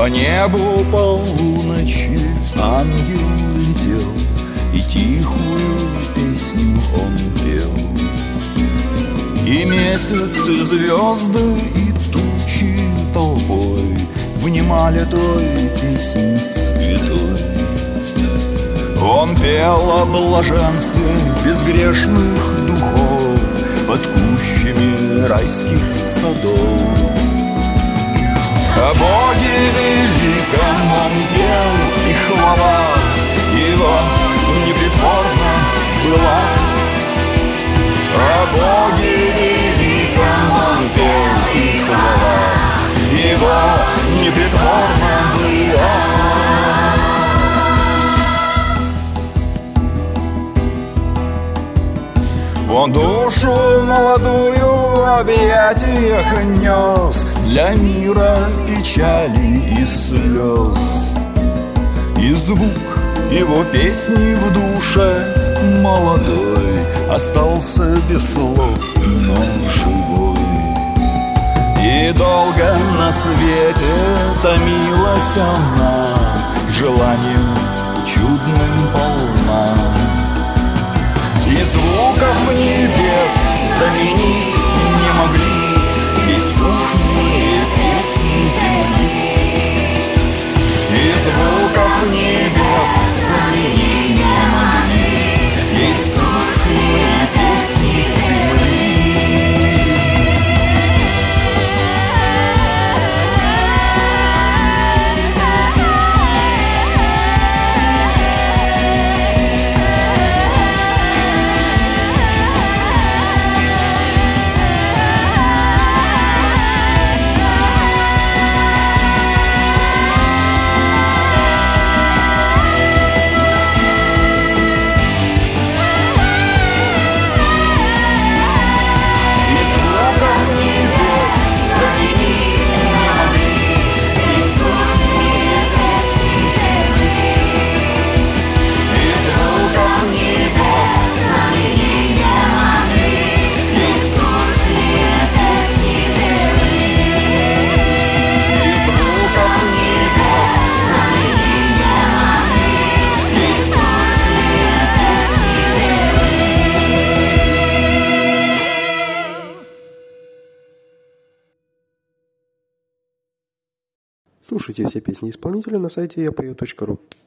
По небу полуночи ангел летел, и тихую песню он пел. И месяц, и звезды, и тучи толпой внимали той песни святой. Он пел о блаженстве безгрешных духов под кущами райских садов. О Боге великом он пел, и хвала его непритворна была. О Боге великом он пел, и хвала его непритворна была. Он душу молодую в объятиях нес для мира печали и слез. И звук его песни в душе молодой остался без слов, но живой. И долго на свете томилась она, желанием чудным полна. И звуков небес заменить не могли ей скучные песни земли. И звуков небес заменить не могли ей скучные песни земли. Слушайте все песни исполнителя на сайте yapою.ru.